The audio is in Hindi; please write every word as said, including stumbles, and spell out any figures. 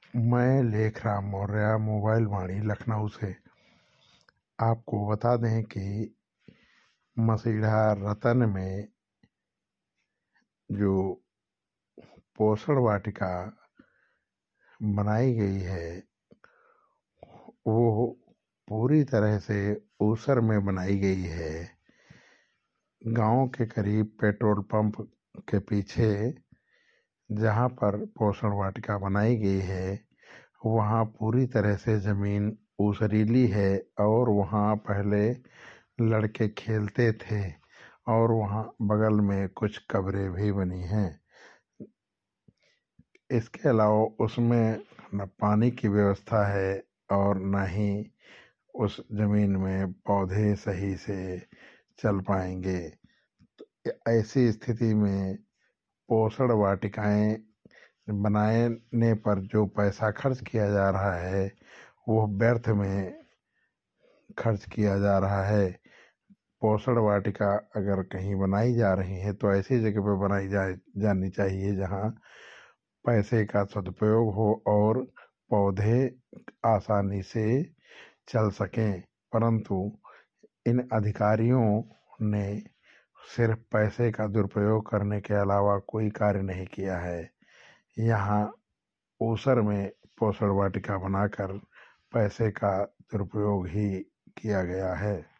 मैं लेखराम मौर्य मोबाइल वाणी लखनऊ से आपको बता दें कि मसीढ़ा रतन में जो पोषण वाटिका बनाई गई है वो पूरी तरह से ऊसर में बनाई गई है। गांव के करीब पेट्रोल पंप के पीछे जहां पर पोषण वाटिका बनाई गई है वहां पूरी तरह से जमीन ऊसरीली है और वहां पहले लड़के खेलते थे और वहां बगल में कुछ कब्रें भी बनी हैं। इसके अलावा उसमें न पानी की व्यवस्था है और न ही उस जमीन में पौधे सही से चल पाएंगे। तो ऐसी स्थिति में पोषण वाटिकाएं बनाने पर जो पैसा खर्च किया जा रहा है वो व्यर्थ में खर्च किया जा रहा है। पोषण वाटिका अगर कहीं बनाई जा रही है तो ऐसी जगह पर बनाई जा जानी चाहिए जहां पैसे का सदुपयोग हो और पौधे आसानी से चल सकें। परंतु इन अधिकारियों ने सिर्फ पैसे का दुरुपयोग करने के अलावा कोई कार्य नहीं किया है। यहाँ ऊसर में पोषण वाटिका बनाकर पैसे का दुरुपयोग ही किया गया है।